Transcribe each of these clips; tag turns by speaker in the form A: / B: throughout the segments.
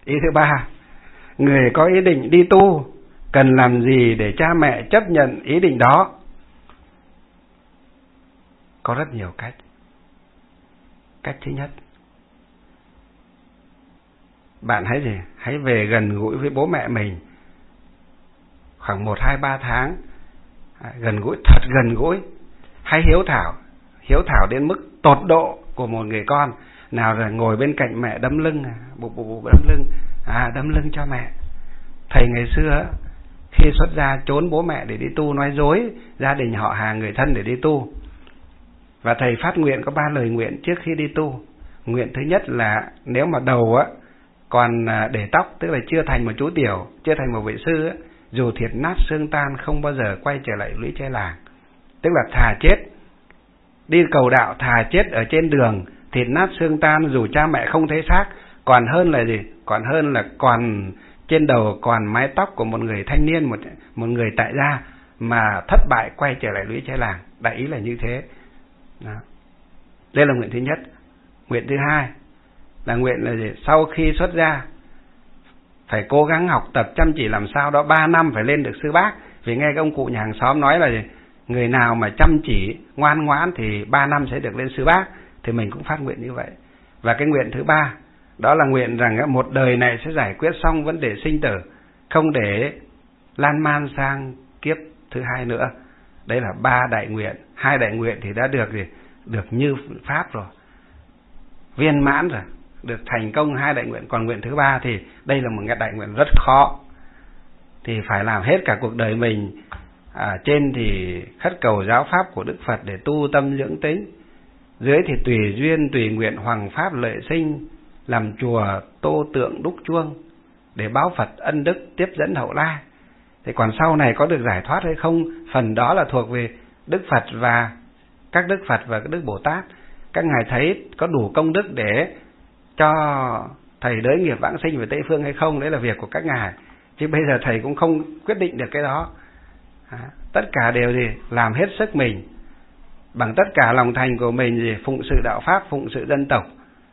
A: Ý thứ ba, người có ý định đi tu cần làm gì để cha mẹ chấp nhận ý định đó? Có rất nhiều cách. Cách thứ nhất, bạn hãy về gần gũi với bố mẹ mình khoảng 1, 2, 3 tháng, gần gũi, thật gần gũi. Hãy hiếu thảo đến mức tột độ của một người con. Nào là ngồi bên cạnh mẹ đấm lưng, đấm lưng cho mẹ. Thầy ngày xưa khi xuất gia trốn bố mẹ để đi tu, nói dối gia đình họ hàng người thân để đi tu. Và thầy phát nguyện có 3 lời nguyện trước khi đi tu. Nguyện thứ nhất là nếu mà đầu còn để tóc, tức là chưa thành một chú tiểu, chưa thành một vị sư, dù thịt nát xương tan không bao giờ quay trở lại lũy tre làng. Tức là thà chết đi cầu đạo, thà chết ở trên đường thịt nát xương tan dù cha mẹ không thấy xác, còn hơn là gì? Còn hơn là còn trên đầu còn mái tóc của một người thanh niên, một người tại gia mà thất bại quay trở lại lũy tre làng. Đại ý là như thế. Đó. Đây là nguyện thứ nhất. Nguyện thứ hai là nguyện là gì? Sau khi xuất gia phải cố gắng học tập chăm chỉ làm sao đó 3 năm phải lên được sư bác. Vì nghe các ông cụ nhà hàng xóm nói là gì? Người nào mà chăm chỉ ngoan ngoãn thì 3 năm sẽ được lên sư bác. Thì mình cũng phát nguyện như vậy. Và cái nguyện thứ ba, đó là nguyện rằng một đời này sẽ giải quyết xong vấn đề sinh tử, không để lan man sang kiếp thứ hai nữa. Đấy là 3 đại nguyện. 2 đại nguyện thì đã được như pháp rồi, viên mãn rồi, được thành công 2 đại nguyện. Còn nguyện thứ 3 thì đây là một cái đại nguyện rất khó, thì phải làm hết cả cuộc đời mình. Trên thì khất cầu giáo pháp của Đức Phật để tu tâm dưỡng tính, dưới thì tùy duyên tùy nguyện hoằng pháp lợi sinh, làm chùa tô tượng đúc chuông để báo Phật ân đức tiếp dẫn hậu lai. Thì còn sau này có được giải thoát hay không, phần đó là thuộc về Đức Phật và các Đức Phật và các Đức Bồ Tát. Các ngài thấy có đủ công đức để cho thầy đới nghiệp vãng sinh về Tây Phương hay không, đấy là việc của các ngài, chứ bây giờ thầy cũng không quyết định được cái đó. Tất cả đều làm hết sức mình, bằng tất cả lòng thành của mình, phụng sự đạo pháp, phụng sự dân tộc.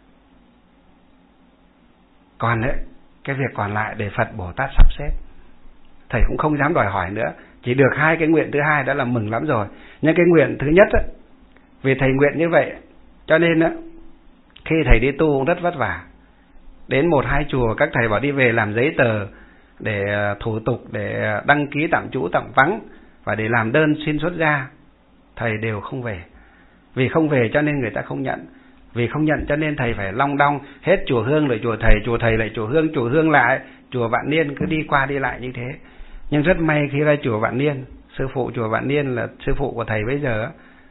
A: Còn cái việc còn lại để Phật Bồ Tát sắp xếp. Thầy cũng không dám đòi hỏi nữa, chỉ được 2 cái nguyện thứ hai đã là mừng lắm rồi. Nhưng cái nguyện thứ nhất vì thầy nguyện như vậy cho nên khi thầy đi tu cũng rất vất vả. Đến 1, 2 chùa các thầy bảo đi về làm giấy tờ để thủ tục, để đăng ký tạm trú tạm vắng và để làm đơn xin xuất gia, thầy đều không về. Vì không về cho nên người ta không nhận. Vì không nhận cho nên thầy phải long đong hết chùa Hương lại chùa thầy lại chùa Hương lại chùa Vạn Niên, cứ đi qua đi lại như thế. Nhưng rất may khi ra chùa Vạn Niên, sư phụ chùa Vạn Niên là sư phụ của thầy bây giờ,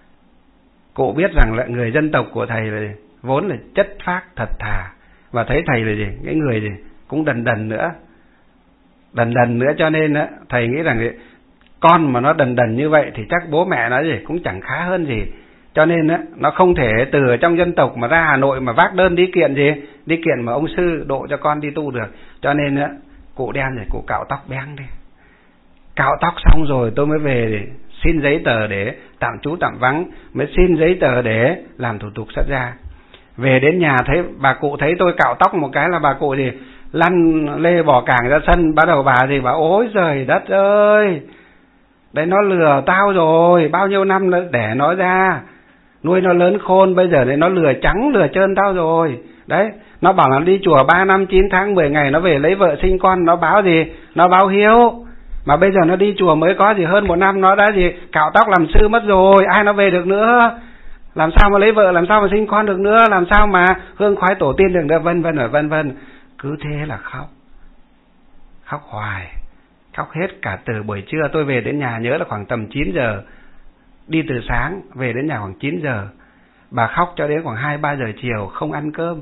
A: cụ biết rằng là người dân tộc của thầy là vốn là chất phác thật thà, và thấy thầy là cái người cũng đần đần nữa, cho nên thầy nghĩ rằng con mà nó đần như vậy thì chắc bố mẹ nó cũng chẳng khá hơn gì. Cho nên nó không thể từ trong dân tộc mà ra Hà Nội mà vác đơn đi kiện mà ông sư độ cho con đi tu được. Cho nên cụ đem cụ cạo tóc beng đi. Cạo tóc xong rồi tôi mới về để xin giấy tờ để tạm trú tạm vắng, mới xin giấy tờ để làm thủ tục xuất gia. Về đến nhà thấy bà cụ thấy tôi cạo tóc một cái là bà cụ lăn lê bỏ cảng ra sân, bắt đầu bà bảo ôi giời đất ơi, đấy nó lừa tao rồi, bao nhiêu năm để nó ra, nuôi nó lớn khôn, bây giờ nó lừa trắng lừa trơn tao rồi. Đấy, nó bảo là đi chùa 3 năm 9 tháng 10 ngày nó về lấy vợ sinh con, nó báo nó báo hiếu. Mà bây giờ nó đi chùa mới có hơn 1 năm nó đã cạo tóc làm sư mất rồi, ai nó về được nữa, làm sao mà lấy vợ, làm sao mà sinh con được nữa, làm sao mà hương khoái tổ tiên được nữa, vân vân. Cứ thế là khóc hoài, khóc hết cả từ buổi trưa. Tôi về đến nhà nhớ là khoảng tầm 9 giờ, đi từ sáng về đến nhà khoảng 9 giờ. Bà khóc cho đến khoảng 2-3 giờ chiều không ăn cơm.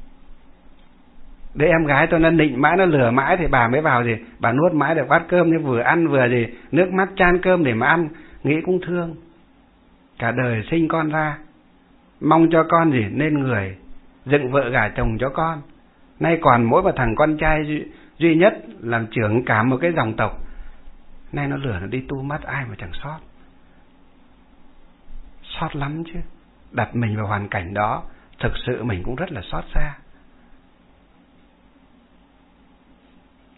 A: Đứa em gái tôi nó nịnh mãi, nó lừa mãi thì bà mới vào bà nuốt mãi được bát cơm, nhưng vừa ăn vừa nước mắt chan cơm để mà ăn. Nghĩ cũng thương, cả đời sinh con ra, mong cho con nên người, dựng vợ gả chồng cho con. Nay còn mỗi một thằng con trai duy nhất làm trưởng cả một cái dòng tộc. Nay nó lừa nó đi tu mất, ai mà chẳng xót lắm chứ. Đặt mình vào hoàn cảnh đó, thực sự mình cũng rất là xót xa.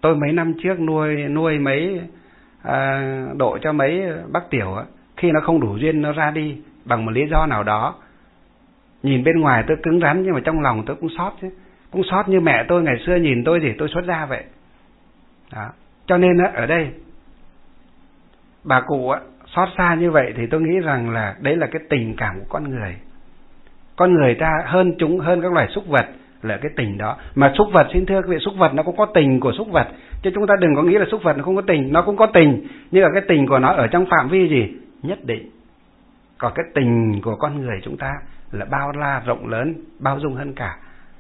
A: Tôi mấy năm trước nuôi mấy độ cho mấy bác tiểu á, khi nó không đủ duyên nó ra đi bằng một lý do nào đó. Nhìn bên ngoài tôi cứng rắn nhưng mà trong lòng tôi cũng xót chứ. Cũng xót như mẹ tôi ngày xưa nhìn tôi thì tôi xuất gia vậy. Đó. Cho nên á, ở đây bà cụ á, xót xa như vậy thì tôi nghĩ rằng là đấy là cái tình cảm của con người. Con người ta hơn các loài súc vật là cái tình đó. Mà súc vật, xin thưa quý vị, súc vật nó cũng có tình của súc vật, chứ chúng ta đừng có nghĩ là súc vật nó không có tình. Nó cũng có tình, nhưng mà cái tình của nó ở trong phạm vi gì nhất định. Còn cái tình của con người chúng ta là bao la rộng lớn, bao dung hơn cả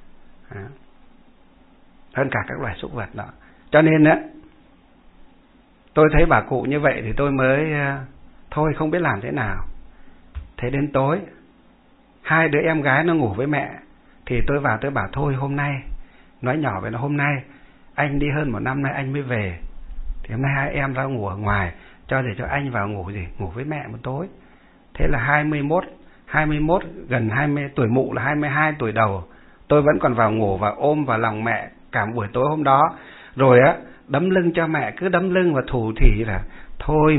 A: các loài súc vật đó. Cho nên á, tôi thấy bà cụ như vậy thì tôi mới thôi không biết làm thế nào. Thế đến tối, hai đứa em gái nó ngủ với mẹ, thì tôi vào tôi bảo thôi hôm nay, nói nhỏ với nó, hôm nay anh đi hơn 1 năm nay anh mới về, thì hôm nay hai em ra ngủ ở ngoài, để cho anh vào ngủ với mẹ một tối. Thế là 21 gần 20 tuổi mụ là 22 tuổi đầu, tôi vẫn còn vào ngủ và ôm vào lòng mẹ cả buổi tối hôm đó. Rồi á, đấm lưng cho mẹ, cứ đấm lưng và thủ thỉ là thôi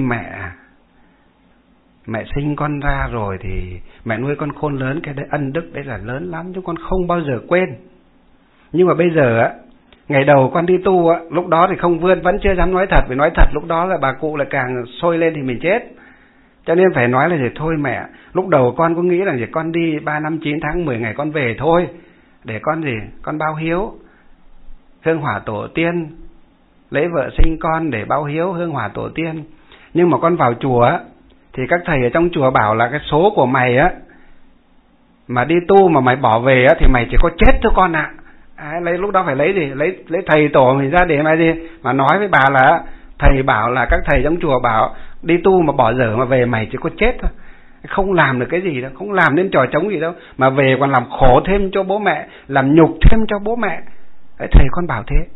A: mẹ sinh con ra rồi thì mẹ nuôi con khôn lớn, cái đấy ân đức đấy là lớn lắm, chúng con không bao giờ quên. Nhưng mà bây giờ á, ngày đầu con đi tu á, lúc đó thì không vẫn chưa dám nói thật, vì nói thật lúc đó là bà cụ là càng sôi lên thì mình chết. Cho nên phải nói là gì, thôi mẹ, lúc đầu con cũng nghĩ là gì, con đi 3 năm 9 tháng 10 ngày con về thôi, để con báo hiếu hương hỏa tổ tiên, lấy vợ sinh con để báo hiếu hương hỏa tổ tiên. Nhưng mà con vào chùa á, thì các thầy ở trong chùa bảo là cái số của mày á, mà đi tu mà mày bỏ về á, thì mày chỉ có chết thôi con ạ. Lúc đó phải lấy gì, lấy thầy tổ mình ra để mà nói với bà là thầy bảo là các thầy trong chùa bảo đi tu mà bỏ dở mà về mày chỉ có chết thôi, không làm được cái gì đâu, không làm nên trò trống gì đâu, mà về còn làm khổ thêm cho bố mẹ, làm nhục thêm cho bố mẹ. Thầy con bảo thế.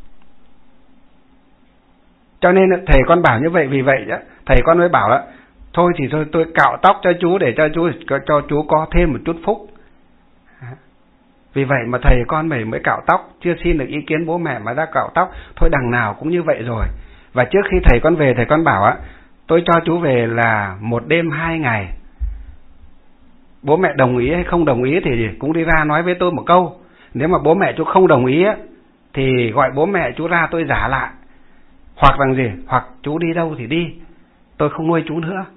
A: Cho nên thầy con bảo như vậy, vì vậy đó, thầy con mới bảo là thôi thì tôi cạo tóc cho chú để cho chú có thêm một chút phúc. Vì vậy mà thầy con mình mới cạo tóc, chưa xin được ý kiến bố mẹ mà đã cạo tóc. Thôi đằng nào cũng như vậy rồi. Và trước khi thầy con về, thầy con bảo á, tôi cho chú về là 1 đêm 2 ngày. Bố mẹ đồng ý hay không đồng ý thì cũng đi ra nói với tôi một câu. Nếu mà bố mẹ chú không đồng ý á, thì gọi bố mẹ chú ra tôi giả lại. Hoặc là gì, hoặc chú đi đâu thì đi, tôi không nuôi chú nữa.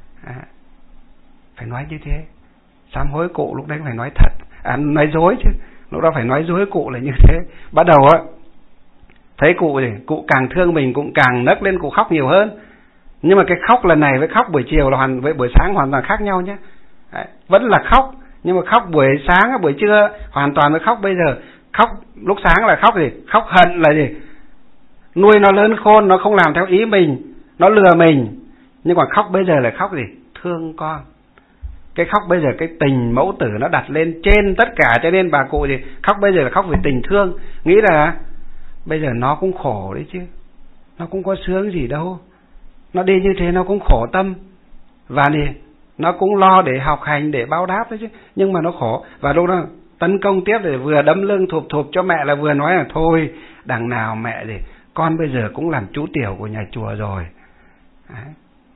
A: Phải nói như thế. Sám hối cụ lúc đấy phải nói thật, nói dối chứ. Lúc đó phải nói dối cụ là như thế. Bắt đầu á, thấy cụ thì cụ càng thương mình, cũng càng nấc lên, cụ khóc nhiều hơn. Nhưng mà cái khóc lần này với khóc buổi chiều là với buổi sáng hoàn toàn khác nhau nhé. Vẫn là khóc, nhưng mà khóc buổi sáng buổi trưa hoàn toàn với khóc bây giờ. Khóc lúc sáng là khóc gì? Khóc hận là gì? Nuôi nó lớn khôn, nó không làm theo ý mình, nó lừa mình. Nhưng mà khóc bây giờ là khóc gì? Thương con. Cái khóc bây giờ, cái tình mẫu tử nó đặt lên trên tất cả. Cho nên bà cụ gì khóc bây giờ là khóc vì tình thương. Nghĩ là bây giờ nó cũng khổ đấy chứ, nó cũng có sướng gì đâu, nó đi như thế nó cũng khổ tâm, và nó cũng lo để học hành để báo đáp đấy chứ, nhưng mà nó khổ. Và lúc đó tấn công tiếp, để vừa đấm lưng thụp cho mẹ, là vừa nói là thôi đằng nào mẹ gì, con bây giờ cũng làm chú tiểu của nhà chùa rồi. Đấy.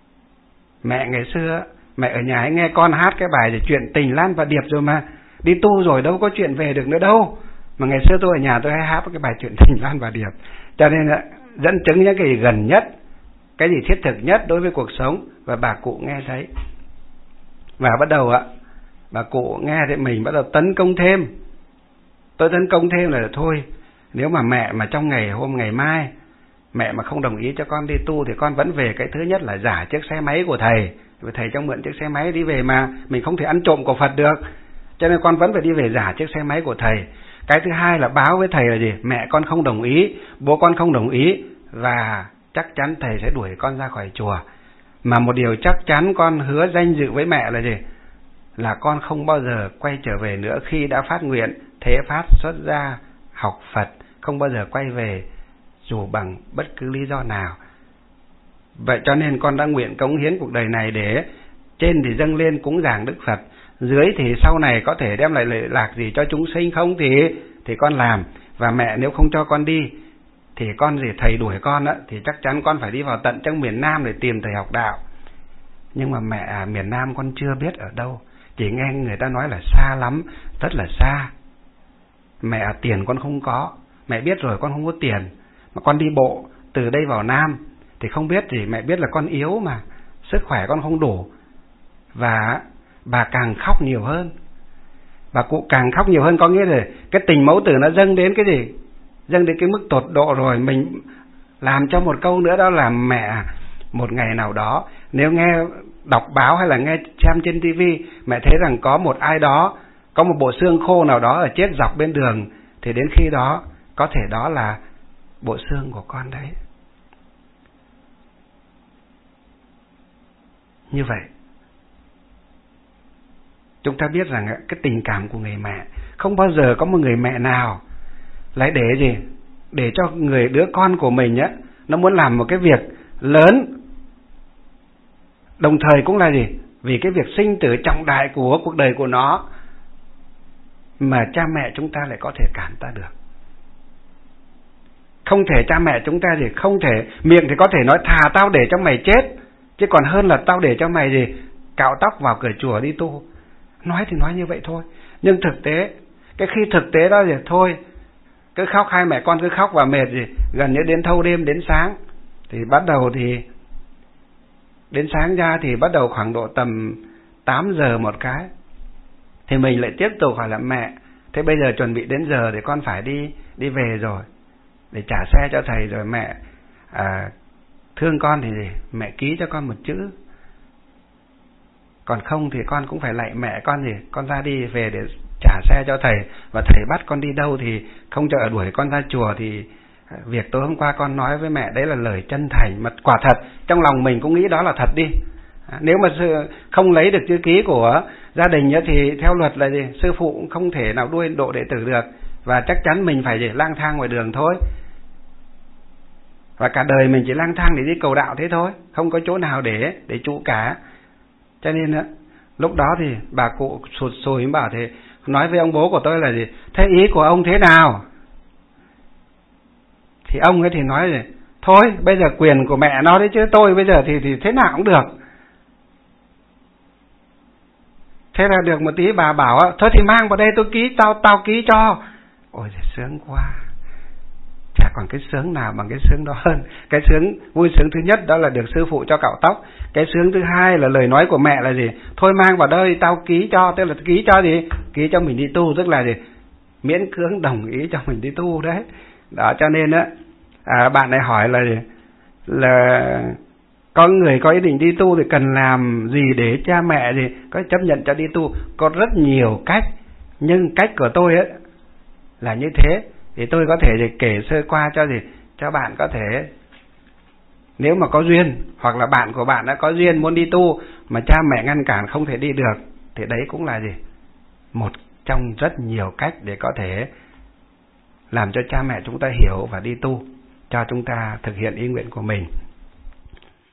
A: Mẹ ngày xưa mẹ ở nhà ấy nghe con hát cái bài để chuyện tình Lan và Điệp rồi mà, đi tu rồi đâu có chuyện về được nữa đâu. Mà ngày xưa tôi ở nhà tôi hay hát cái bài chuyện tình Lan và Điệp. Cho nên là dẫn chứng những cái gì gần nhất, cái gì thiết thực nhất đối với cuộc sống, và bà cụ nghe thấy. Và bắt đầu bà cụ nghe thì mình bắt đầu tấn công thêm. Tôi tấn công thêm là thôi, nếu mà mẹ mà trong ngày mai mẹ mà không đồng ý cho con đi tu thì con vẫn về. Cái thứ nhất là giả chiếc xe máy của thầy, vì thầy cho mượn chiếc xe máy đi về mà mình không thể ăn trộm của Phật được, cho nên con vẫn phải đi về giả chiếc xe máy của thầy. Cái thứ hai là báo với thầy là gì? Mẹ con không đồng ý, bố con không đồng ý, và chắc chắn thầy sẽ đuổi con ra khỏi chùa. Mà một điều chắc chắn con hứa danh dự với mẹ là gì? Là con không bao giờ quay trở về nữa. Khi đã phát nguyện thế phát xuất gia học Phật, không bao giờ quay về dù bằng bất cứ lý do nào. Vậy cho nên con đã nguyện cống hiến cuộc đời này để trên thì dâng lên cúng dường Đức Phật, dưới thì sau này có thể đem lại lợi lạc gì cho chúng sinh không thì con làm. Và mẹ nếu không cho con đi thì con gì thầy đuổi con á, thì chắc chắn con phải đi vào tận trong miền Nam để tìm thầy học đạo. Nhưng mà mẹ miền Nam con chưa biết ở đâu, chỉ nghe người ta nói là xa lắm, rất là xa. Mẹ tiền con không có, mẹ biết rồi con không có tiền, mà con đi bộ từ đây vào Nam thì không biết gì. Mẹ biết là con yếu mà, sức khỏe con không đủ. Và bà càng khóc nhiều hơn. Bà cụ càng khóc nhiều hơn, có nghĩa là cái tình mẫu tử nó dâng đến cái gì? Dâng đến cái mức tột độ rồi. Mình làm cho một câu nữa, đó là mẹ một ngày nào đó, nếu nghe đọc báo hay là nghe xem trên tivi, mẹ thấy rằng có một ai đó, có một bộ xương khô nào đó ở chết dọc bên đường, thì đến khi đó có thể đó là bộ xương của con đấy. Như vậy chúng ta biết rằng cái tình cảm của người mẹ, không bao giờ có một người mẹ nào lại để gì, để cho đứa con của mình á, nó muốn làm một cái việc lớn, đồng thời cũng là gì, vì cái việc sinh tử trọng đại của cuộc đời của nó, mà cha mẹ chúng ta lại có thể cản ta được. Không thể cha mẹ chúng ta gì, không thể, miệng thì có thể nói thà tao để cho mày chết, chứ còn hơn là tao để cho mày gì cạo tóc vào cửa chùa đi tu. Nói thì nói như vậy thôi, nhưng thực tế, cái khi thực tế đó thì thôi, cứ khóc, hai mẹ con cứ khóc và mệt gì, gần như đến thâu đêm đến sáng, thì bắt đầu thì đến sáng ra thì bắt đầu khoảng độ tầm 8 giờ một cái, thì mình lại tiếp tục hỏi là mẹ, thế bây giờ chuẩn bị đến giờ thì con phải đi về rồi, để trả xe cho thầy rồi. Mẹ thương con thì gì, mẹ ký cho con một chữ, còn không thì con cũng phải lạy mẹ con gì, con ra đi về để trả xe cho thầy, và thầy bắt con đi đâu thì không cho đuổi con ra chùa. Thì việc tối hôm qua con nói với mẹ đấy là lời chân thành, mà quả thật trong lòng mình cũng nghĩ đó là thật đi. Nếu mà không lấy được chữ ký của gia đình thì theo luật là gì, sư phụ cũng không thể nào đuôi độ đệ tử được, và chắc chắn mình phải gì, lang thang ngoài đường thôi, và cả đời mình chỉ lang thang để đi cầu đạo thế thôi, không có chỗ nào để trụ cả. Cho nên á, lúc đó thì bà cụ sụt sùi bảo thế, nói với ông bố của tôi là gì, thế ý của ông thế nào? Thì ông ấy thì nói gì, thôi bây giờ quyền của mẹ nó đấy chứ, tôi bây giờ thì thế nào cũng được. Thế là được một tí bà bảo thôi thì mang vào đây tôi ký, tao ký cho. Ôi sướng quá, chả còn cái sướng nào bằng cái sướng đó hơn. Cái sướng, vui sướng thứ nhất đó là được sư phụ cho cạo tóc. Cái sướng thứ hai là lời nói của mẹ là gì, thôi mang vào đây tao ký cho. Tức là ký cho gì, ký cho mình đi tu, tức là gì, miễn cưỡng đồng ý cho mình đi tu đấy. Đó, cho nên á, bạn này hỏi là gì, là có người có ý định đi tu thì cần làm gì để cha mẹ gì có chấp nhận cho đi tu. Có rất nhiều cách, nhưng cách của tôi ấy là như thế. Thì tôi có thể thì kể sơ qua cho bạn có thể, nếu mà có duyên, hoặc là bạn của bạn đã có duyên muốn đi tu mà cha mẹ ngăn cản không thể đi được, thì đấy cũng là gì, một trong rất nhiều cách để có thể làm cho cha mẹ chúng ta hiểu và đi tu, cho chúng ta thực hiện ý nguyện của mình.